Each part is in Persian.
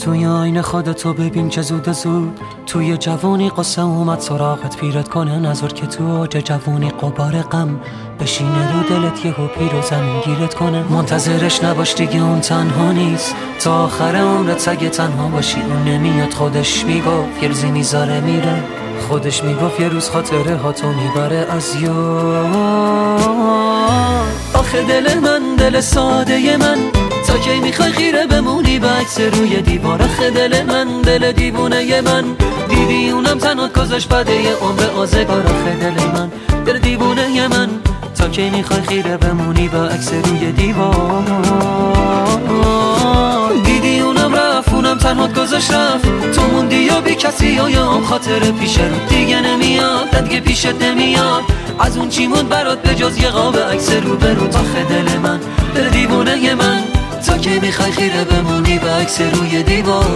توی آینه خودتو ببین که زود زود توی جوانی قصه اومد سراغت پیرت کنه، نظر که تو اوج جوانی قبار غم بشینه رو دلت یهو پیر و زمین گیرت کنه. منتظرش نباش دیگه اون تنها نیست، تا آخر عمرت سگه تنها باشی. اون نمیاد خودش میگفت یه روزی میذاره میره، خودش میگفت یه روز خاطره ها تو میبره از یاد. آخه دل من دل ساده من، تا کی میخوای خیره بمونی به عکس روی دیوار؟ آخه دل من دل دیوونه من، دیدی اونم تنها گذاشت بده یه عمر آزگار. آخه دل من دل دیوونه من، تا کی میخوای خیره بمونی به عکس روی دیوار؟ دیدی اونم رفت اونم تنها گذاشت رفت، تو موندی یا بی کسی و یا هم خاطر پیش رو دیگه نمیاد دیگه پیشت نمیاد. از اون چی موند برات به جز یه قاب عکس رو به رو؟ آخه دل من دل دیوونه من، تا که میخوای خیره بمونی به عکس روی دیوار؟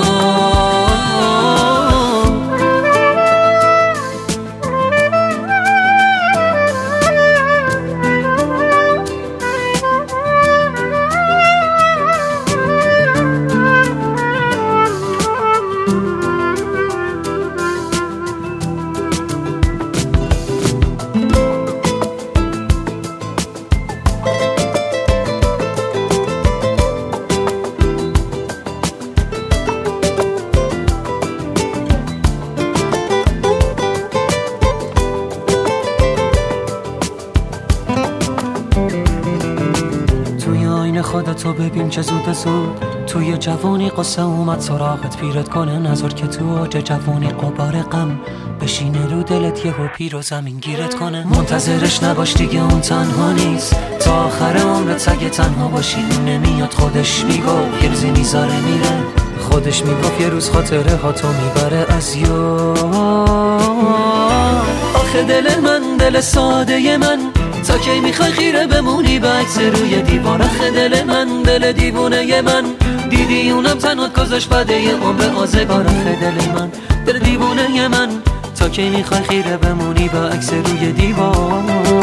خودتو ببین که زود زود توی جوانی قصه اومد سراغت پیرت کنه، نظر که تو اوج جوانی قبار غم بشینه رو دلت یهو پیر و زمین گیرت کنه. منتظرش نباش دیگه اون تنها نیست، تا آخر عمرت سگه تنها باشی. اون نمیاد خودش میگفت یه روزی میذاره میره، خودش میگفت یه روز خاطره ها تو میبره از یاد. آخه دل من دل ساده من، تا کی میخوای خیره بمونی به عکس روی دیوار؟ آخه دل من دل دیوونه من، دیدی اونم تنها گذاشت بده یه عمر آزگار. آخه دل من دل دیوونه من، تا کی میخوای خیره بمونی به عکس روی دیوار؟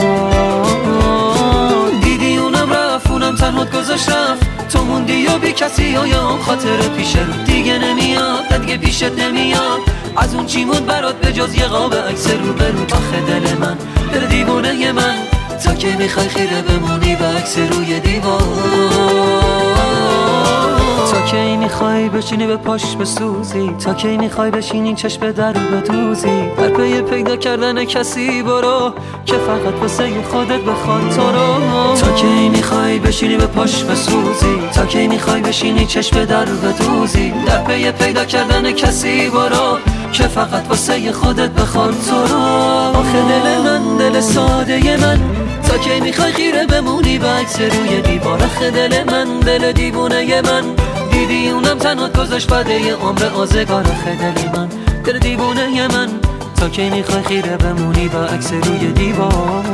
دیدی اونم رفت اونم تنها گذاشت رفت، تو موندی یا بی کسی و یا هم خاطر پیش رو دیگه نمیاد دیگه پیشت نمیاد. از اون چی موند برات به جز یه قاب عکس رو به رو؟ آخه دل من دل دیوونه من، تا که میخوای خیره بمونی به عکس روی دیوار؟ تا کی میخوای بشینی به پاش بسوزی؟ تا کی میخوای بشینی چشم در رو بدوزی؟ در پی پیدا کردن کسی برو که فقط واسه خودت بخواد تو رو. تا کی میخوای بشینی به پاش بسوزی؟ تا کی میخوای بشینی چشم در رو بدوزی؟ در پی پیدا کردن کسی برو که فقط واسه خودت بخواد تو رو. آخه دل من دل ساده من، تا کی میخوای خیره بمونی به عکس روی دیوار؟ آخه دل من دل دیوونه من، دیدی اونم تنها گذاشت بده یه عمر آزگار. آخه دل من دل دیوونه من، تا کی میخوای خیره بمونی به عکس روی دیوار؟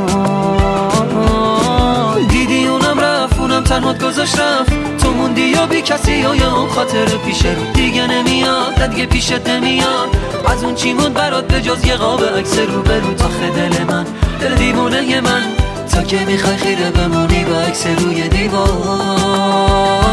دیدی اونم رفت اونم تنها گذاشت رفت، تو موندی یا بی کسی و یا هم خاطر پیش رو دیگه نمیاد دیگه پیشت نمیاد. از اون چی موند برات به جز یه قاب عکس رو به رو؟ آخه دل من دل دیوونه من، تا کی میخوای خیره بمونی به عکس روی دیوار؟